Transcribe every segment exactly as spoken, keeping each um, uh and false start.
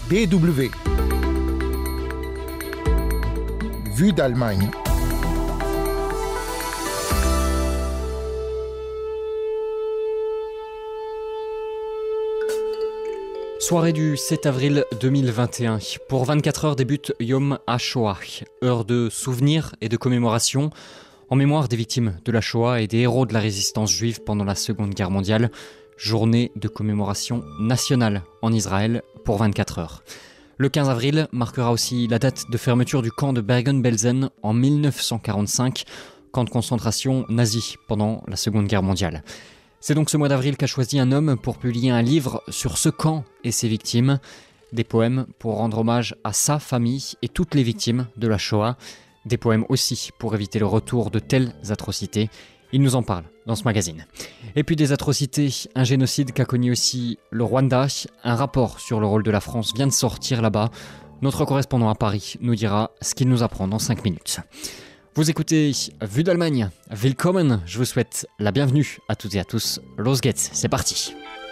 D W. Vue d'Allemagne. Soirée du sept avril deux mille vingt et un. Pour vingt-quatre heures débute Yom HaShoah, heure de souvenir et de commémoration en mémoire des victimes de la Shoah et des héros de la résistance juive pendant la Seconde Guerre mondiale. Journée de commémoration nationale en Israël pour vingt-quatre heures. Le quinze avril marquera aussi la date de fermeture du camp de Bergen-Belsen en mille neuf cent quarante-cinq, camp de concentration nazi pendant la Seconde Guerre mondiale. C'est donc ce mois d'avril qu'a choisi un homme pour publier un livre sur ce camp et ses victimes, des poèmes pour rendre hommage à sa famille et toutes les victimes de la Shoah, des poèmes aussi pour éviter le retour de telles atrocités. Il nous en parle dans ce magazine. Et puis des atrocités, un génocide qu'a connu aussi le Rwanda, un rapport sur le rôle de la France vient de sortir là-bas. Notre correspondant à Paris nous dira ce qu'il nous apprend dans cinq minutes. Vous écoutez Vue d'Allemagne, Willkommen, je vous souhaite la bienvenue à toutes et à tous. Los geht's, c'est parti.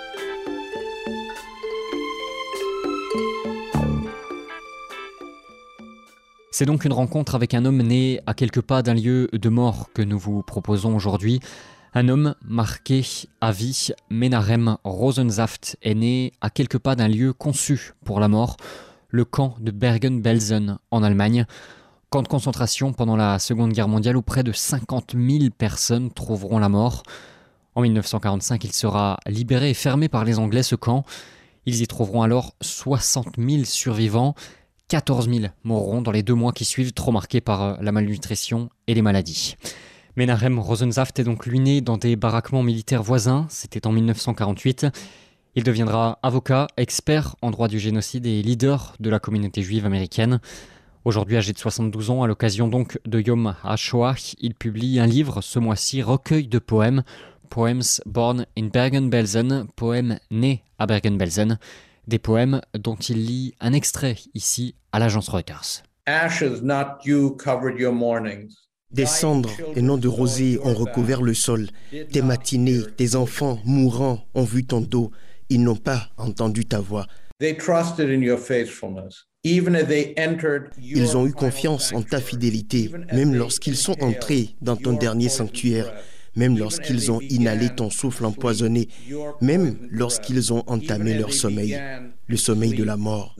C'est donc une rencontre avec un homme né à quelques pas d'un lieu de mort que nous vous proposons aujourd'hui. Un homme marqué à vie, Menahem Rosensaft, est né à quelques pas d'un lieu conçu pour la mort, le camp de Bergen-Belsen en Allemagne. Camp de concentration pendant la Seconde Guerre mondiale où près de cinquante mille personnes trouveront la mort. En mille neuf cent quarante-cinq, il sera libéré et fermé par les Anglais, ce camp. Ils y trouveront alors soixante mille survivants. quatorze mille mourront dans les deux mois qui suivent, trop marqués par la malnutrition et les maladies. Menahem Rosensaft est donc lui né dans des baraquements militaires voisins. C'était en mille neuf cent quarante-huit. Il deviendra avocat, expert en droit du génocide et leader de la communauté juive américaine. Aujourd'hui âgé de soixante-douze ans, à l'occasion donc de Yom HaShoah, il publie un livre ce mois-ci, recueil de poèmes, Poems Born in Bergen-Belsen, poèmes nés à Bergen-Belsen, des poèmes dont il lit un extrait ici à l'agence Reuters. Ashes, not dew, covered your mornings. Des cendres et non de rosée ont recouvert le sol. Tes matinées, tes enfants mourants ont vu ton dos. Ils n'ont pas entendu ta voix. They trusted in your faithfulness. Ils ont eu confiance en ta fidélité, même lorsqu'ils sont entrés dans ton dernier sanctuaire, même lorsqu'ils ont inhalé ton souffle empoisonné, même lorsqu'ils ont entamé leur sommeil, le sommeil de la mort.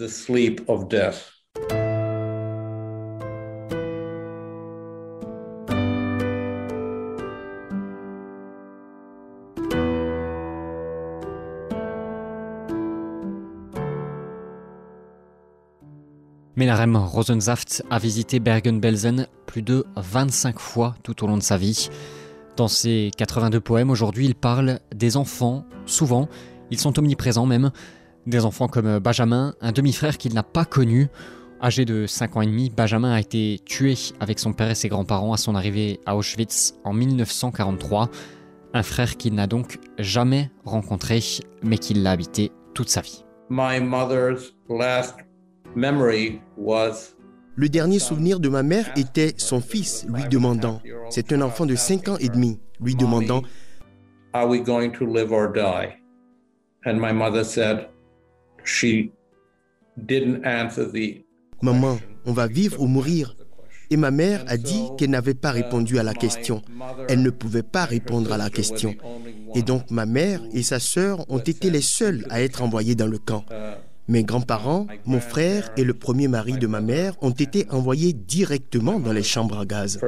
Menahem Rosensaft a visité Bergen-Belsen plus de vingt-cinq fois tout au long de sa vie. Dans ses quatre-vingt-deux poèmes, aujourd'hui, il parle des enfants, souvent, ils sont omniprésents même, des enfants comme Benjamin, un demi-frère qu'il n'a pas connu. Âgé de cinq ans et demi, Benjamin a été tué avec son père et ses grands-parents à son arrivée à Auschwitz en mille neuf cent quarante-trois. Un frère qu'il n'a donc jamais rencontré, mais qui l'a habité toute sa vie. My mother's last memory was... Le dernier souvenir de ma mère était son fils lui demandant, c'est un enfant de cinq ans et demi, lui demandant « Are we going to live or die? » And my mother said she didn't answer the « Maman, on va vivre ou mourir ?» Et ma mère a dit qu'elle n'avait pas répondu à la question. Elle ne pouvait pas répondre à la question. Et donc ma mère et sa sœur ont été les seuls à être envoyés dans le camp. Mes grands-parents, mon frère et le premier mari de ma mère ont été envoyés directement dans les chambres à gaz.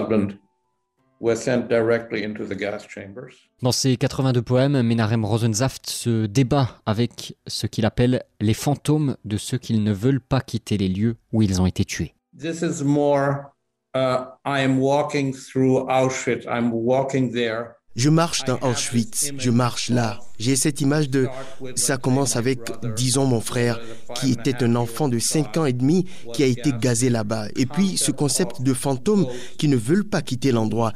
Dans ses quatre-vingt-deux poèmes, Menahem Rosensaft se débat avec ce qu'il appelle les fantômes de ceux qui ne veulent pas quitter les lieux où ils ont été tués. This is more, uh, I am walking through Auschwitz, I'm walking there. Je marche dans Auschwitz, je marche là. J'ai cette image de... Ça commence avec, disons, mon frère, qui était un enfant de cinq ans et demi, qui a été gazé là-bas. Et puis, ce concept de fantômes qui ne veulent pas quitter l'endroit.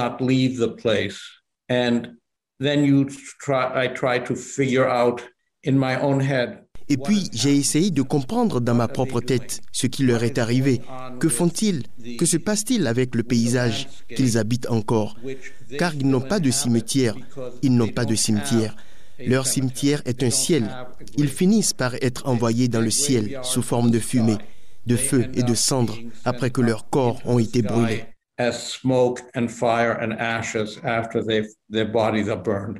Et puis, j'ai essayé de comprendre dans ma propre tête ce qui leur est arrivé. Que font-ils? Que se passe-t-il avec le paysage qu'ils habitent encore? Car ils n'ont pas de cimetière. Ils n'ont pas de cimetière. Leur cimetière est un ciel. Ils finissent par être envoyés dans le ciel sous forme de fumée, de feu et de cendres après que leurs corps ont été brûlés. As smoke and fire and ashes after they've, their bodies are burned.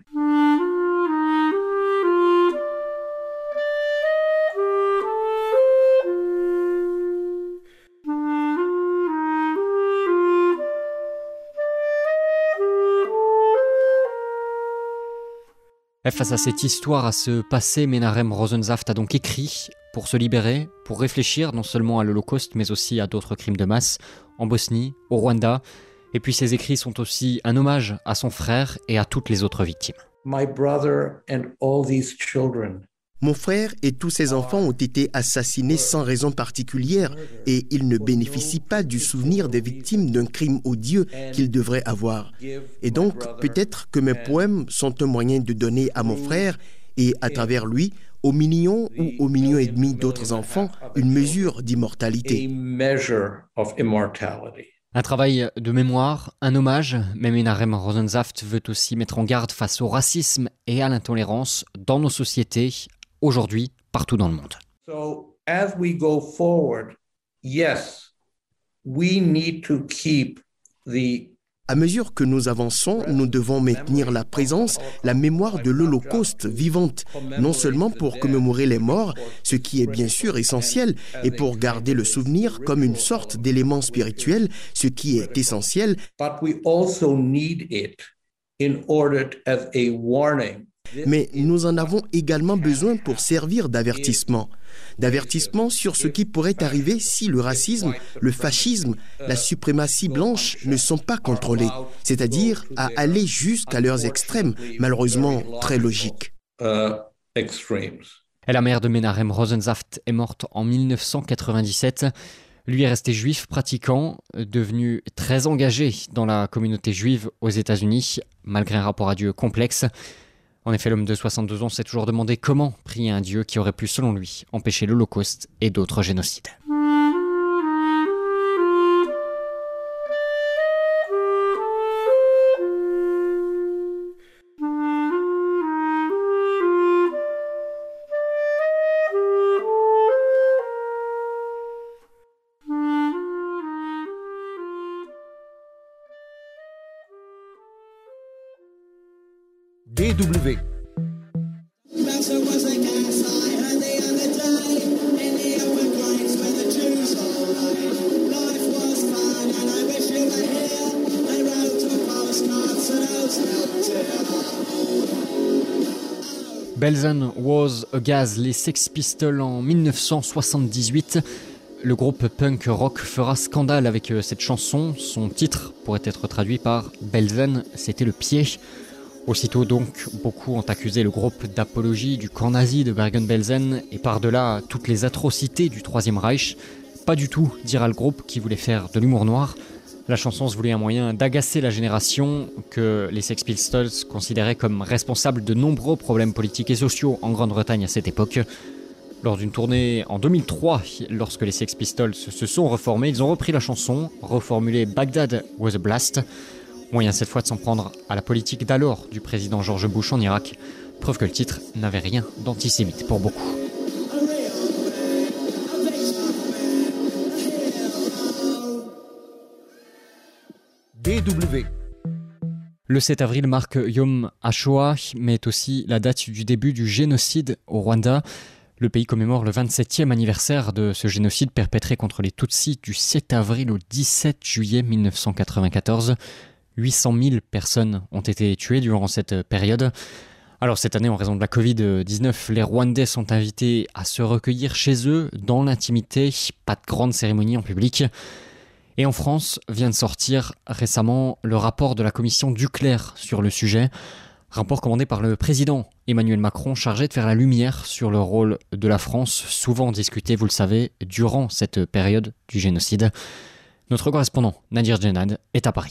Face à cette histoire, à ce passé, Menahem Rosensaft a donc écrit pour se libérer, pour réfléchir non seulement à l'Holocauste, mais aussi à d'autres crimes de masse, en Bosnie, au Rwanda. Et puis ses écrits sont aussi un hommage à son frère et à toutes les autres victimes. My brother and all these children. Mon frère et tous ses enfants ont été assassinés sans raison particulière et ils ne bénéficient pas du souvenir des victimes d'un crime odieux qu'ils devraient avoir. Et donc, peut-être que mes poèmes sont un moyen de donner à mon frère et, à travers lui, aux millions ou aux millions et demi d'autres enfants, une mesure d'immortalité. Un travail de mémoire, un hommage, mais Menahem Rosensaft veut aussi mettre en garde face au racisme et à l'intolérance dans nos sociétés, aujourd'hui, partout dans le monde. So, as we go forward, yes, we need to keep the À mesure que nous avançons, nous devons maintenir la présence, la mémoire de l'Holocauste vivante, non seulement pour commémorer les morts, ce qui est bien sûr essentiel, et pour garder le souvenir comme une sorte d'élément spirituel, ce qui est essentiel, but we also need it in order as a warning. Mais nous en avons également besoin pour servir d'avertissement. D'avertissement sur ce qui pourrait arriver si le racisme, le fascisme, la suprématie blanche ne sont pas contrôlés, c'est-à-dire à aller jusqu'à leurs extrêmes, malheureusement très logiques. Et la mère de Menahem Rosensaft est morte en dix-neuf cent quatre-vingt-dix-sept. Lui est resté juif pratiquant, devenu très engagé dans la communauté juive aux États-Unis, malgré un rapport à Dieu complexe. En effet, l'homme de soixante-deux ans s'est toujours demandé comment prier un Dieu qui aurait pu, selon lui, empêcher l'Holocauste et d'autres génocides. D W. Belsen Was a Gas, les Sex Pistols en dix-neuf cent soixante-dix-huit. Le groupe punk rock fera scandale avec cette chanson. Son titre pourrait être traduit par Belsen, c'était le pied. Aussitôt donc, beaucoup ont accusé le groupe d'apologie du camp nazi de Bergen-Belsen et par-delà toutes les atrocités du Troisième Reich. Pas du tout, dira le groupe qui voulait faire de l'humour noir. La chanson se voulait un moyen d'agacer la génération que les Sex Pistols considéraient comme responsable de nombreux problèmes politiques et sociaux en Grande-Bretagne à cette époque. Lors d'une tournée en deux mille trois, lorsque les Sex Pistols se sont reformés, ils ont repris la chanson, reformulé Baghdad was a blast. Moyen cette fois de s'en prendre à la politique d'alors du président George Bush en Irak. Preuve que le titre n'avait rien d'antisémite pour beaucoup. D W. Le sept avril marque Yom HaShoah, mais est aussi la date du début du génocide au Rwanda. Le pays commémore le vingt-septième anniversaire de ce génocide perpétré contre les Tutsis du sept avril au dix-sept juillet mille neuf cent quatre-vingt-quatorze. huit cent mille personnes ont été tuées durant cette période. Alors cette année, en raison de la covid dix-neuf, les Rwandais sont invités à se recueillir chez eux, dans l'intimité, pas de grande cérémonie en public. Et en France, vient de sortir récemment le rapport de la commission Duclerc sur le sujet. Rapport commandé par le président Emmanuel Macron, chargé de faire la lumière sur le rôle de la France, souvent discuté, vous le savez, durant cette période du génocide. Notre correspondant Nadir Djenad est à Paris.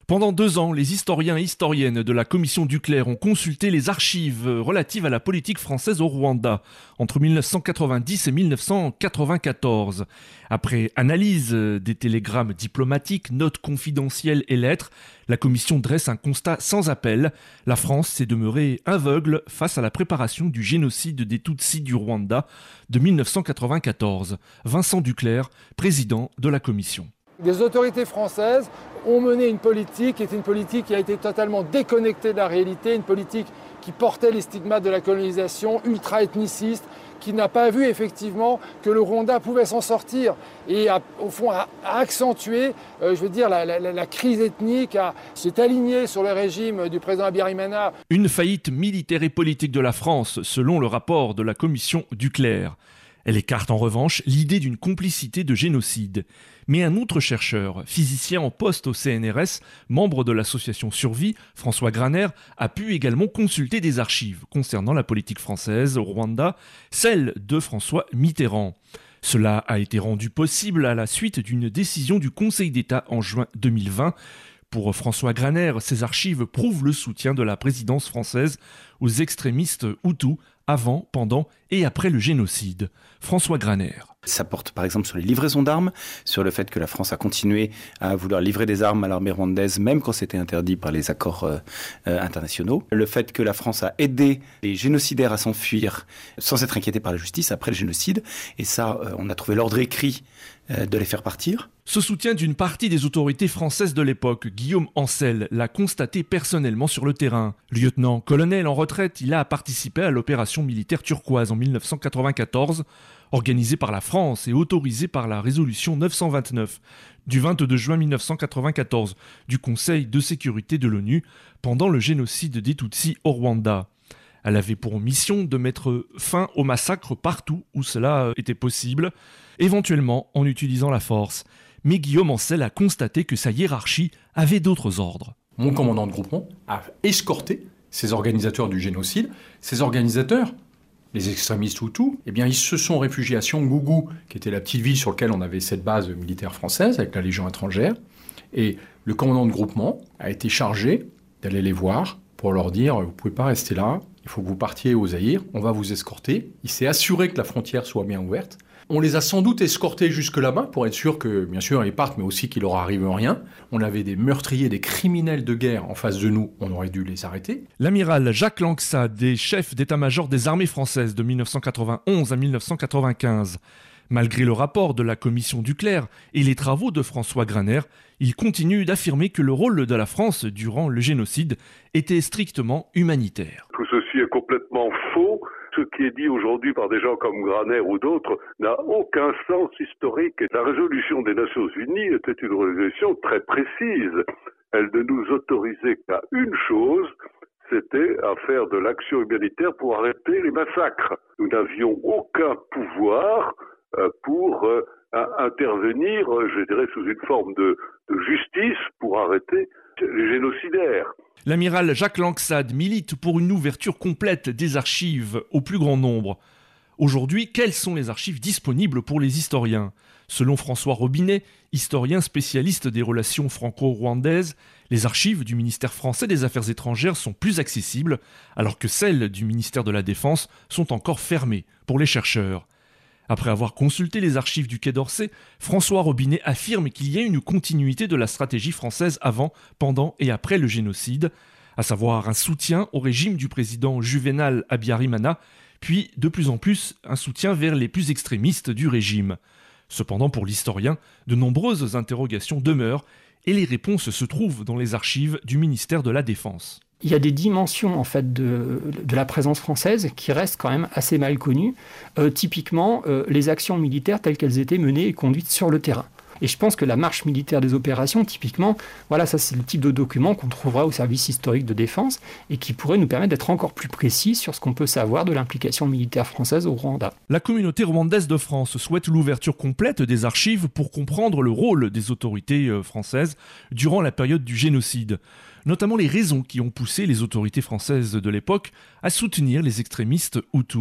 Pendant deux ans, les historiens et historiennes de la commission Duclerc ont consulté les archives relatives à la politique française au Rwanda entre mille neuf cent quatre-vingt-dix et mille neuf cent quatre-vingt-quatorze. Après analyse des télégrammes diplomatiques, notes confidentielles et lettres, la commission dresse un constat sans appel. La France s'est demeurée aveugle face à la préparation du génocide des Tutsis du Rwanda de mille neuf cent quatre-vingt-quatorze. Vincent Duclerc, président de la commission. Les autorités françaises ont mené une politique qui était une politique qui a été totalement déconnectée de la réalité, une politique qui portait les stigmates de la colonisation, ultra-ethniciste, qui n'a pas vu effectivement que le Rwanda pouvait s'en sortir et a, au fond a, a accentué, euh, je veux dire, la, la, la crise ethnique, a, s'est aligné sur le régime du président Habyarimana. Une faillite militaire et politique de la France, selon le rapport de la commission Duclerc. Elle écarte en revanche l'idée d'une complicité de génocide. Mais un autre chercheur, physicien en poste au C N R S, membre de l'association Survie, François Graner, a pu également consulter des archives concernant la politique française au Rwanda, celle de François Mitterrand. Cela a été rendu possible à la suite d'une décision du Conseil d'État en juin deux mille vingt. Pour François Graner, ces archives prouvent le soutien de la présidence française aux extrémistes hutus avant, pendant et après le génocide. François Graner. Ça porte par exemple sur les livraisons d'armes, sur le fait que la France a continué à vouloir livrer des armes à l'armée rwandaise, même quand c'était interdit par les accords euh, euh, internationaux. Le fait que la France a aidé les génocidaires à s'enfuir sans être inquiétés par la justice après le génocide. Et ça, euh, on a trouvé l'ordre écrit euh, de les faire partir. Ce soutien d'une partie des autorités françaises de l'époque, Guillaume Ancel, l'a constaté personnellement sur le terrain. Lieutenant-colonel en retraite, il a participé à l'opération militaire turquoise en mille neuf cent quatre-vingt-quatorze, organisée par la France et autorisée par la résolution neuf cent vingt-neuf du vingt-deux juin mille neuf cent quatre-vingt-quatorze du Conseil de sécurité de l'ONU pendant le génocide des Tutsis au Rwanda. Elle avait pour mission de mettre fin au massacre partout où cela était possible, éventuellement en utilisant la force. Mais Guillaume Ancel a constaté que sa hiérarchie avait d'autres ordres. Mon commandant de groupement a escorté ces organisateurs du génocide. Ces organisateurs, les extrémistes hutus, eh bien, ils se sont réfugiés à Cyangugu, qui était la petite ville sur laquelle on avait cette base militaire française avec la Légion étrangère. Et le commandant de groupement a été chargé d'aller les voir pour leur dire « Vous ne pouvez pas rester là, il faut que vous partiez au Zaïre, on va vous escorter ». Il s'est assuré que la frontière soit bien ouverte. On les a sans doute escortés jusque là-bas pour être sûr que, bien sûr, ils partent, mais aussi qu'il leur arrive rien. On avait des meurtriers, des criminels de guerre en face de nous, on aurait dû les arrêter. L'amiral Jacques Langsade est chef d'état-major des armées françaises de mille neuf cent quatre-vingt-onze à mille neuf cent quatre-vingt-quinze. Malgré le rapport de la commission Duclerc et les travaux de François Graner, il continue d'affirmer que le rôle de la France durant le génocide était strictement humanitaire. Tout ceci est complètement faux. Ce qui est dit aujourd'hui par des gens comme Graner ou d'autres n'a aucun sens historique. La résolution des Nations Unies était une résolution très précise. Elle ne nous autorisait qu'à une chose, c'était à faire de l'action humanitaire pour arrêter les massacres. Nous n'avions aucun pouvoir euh, pour euh, intervenir, je dirais, sous une forme de, de justice pour arrêter les génocidaires. L'amiral Jacques Langsade milite pour une ouverture complète des archives au plus grand nombre. Aujourd'hui, quelles sont les archives disponibles pour les historiens ? Selon François Robinet, historien spécialiste des relations franco-rwandaises, les archives du ministère français des Affaires étrangères sont plus accessibles, alors que celles du ministère de la Défense sont encore fermées pour les chercheurs. Après avoir consulté les archives du Quai d'Orsay, François Robinet affirme qu'il y a une continuité de la stratégie française avant, pendant et après le génocide, à savoir un soutien au régime du président Juvénal Habyarimana, puis de plus en plus un soutien vers les plus extrémistes du régime. Cependant, pour l'historien, de nombreuses interrogations demeurent et les réponses se trouvent dans les archives du ministère de la Défense. Il y a des dimensions en fait de, de la présence française qui restent quand même assez mal connues. Euh, typiquement, euh, les actions militaires telles qu'elles étaient menées et conduites sur le terrain. Et je pense que la marche militaire des opérations, typiquement, voilà, ça c'est le type de document qu'on trouvera au service historique de défense et qui pourrait nous permettre d'être encore plus précis sur ce qu'on peut savoir de l'implication militaire française au Rwanda. La communauté rwandaise de France souhaite l'ouverture complète des archives pour comprendre le rôle des autorités françaises durant la période du génocide, notamment les raisons qui ont poussé les autorités françaises de l'époque à soutenir les extrémistes hutus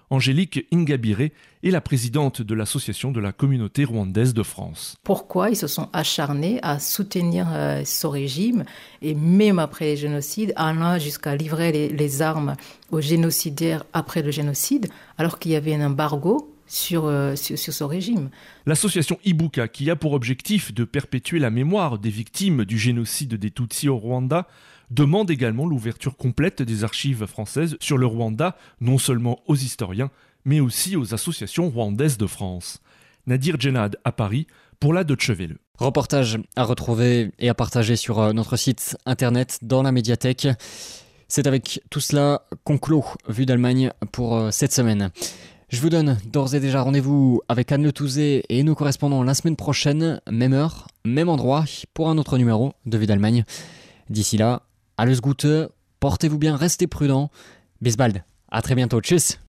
Angélique Ingabire est la présidente de l'association de la communauté rwandaise de France. Pourquoi ils se sont acharnés à soutenir euh, ce régime, et même après le génocide, allant jusqu'à livrer les, les armes aux génocidaires après le génocide, alors qu'il y avait un embargo Sur, euh, sur, sur ce régime. L'association Ibuka, qui a pour objectif de perpétuer la mémoire des victimes du génocide des Tutsis au Rwanda, demande également l'ouverture complète des archives françaises sur le Rwanda, non seulement aux historiens, mais aussi aux associations rwandaises de France. Nadir Djenad à Paris pour la Deutsche Welle. Reportage à retrouver et à partager sur notre site internet dans la médiathèque. C'est avec tout cela qu'on clôt Vue d'Allemagne pour cette semaine. Je vous donne d'ores et déjà rendez-vous avec Anne Le Touzé et nos correspondants la semaine prochaine, même heure, même endroit, pour un autre numéro de Vue d'Allemagne. D'ici là, alles Gute, portez-vous bien, restez prudents. Bis bald, à très bientôt, tchuss.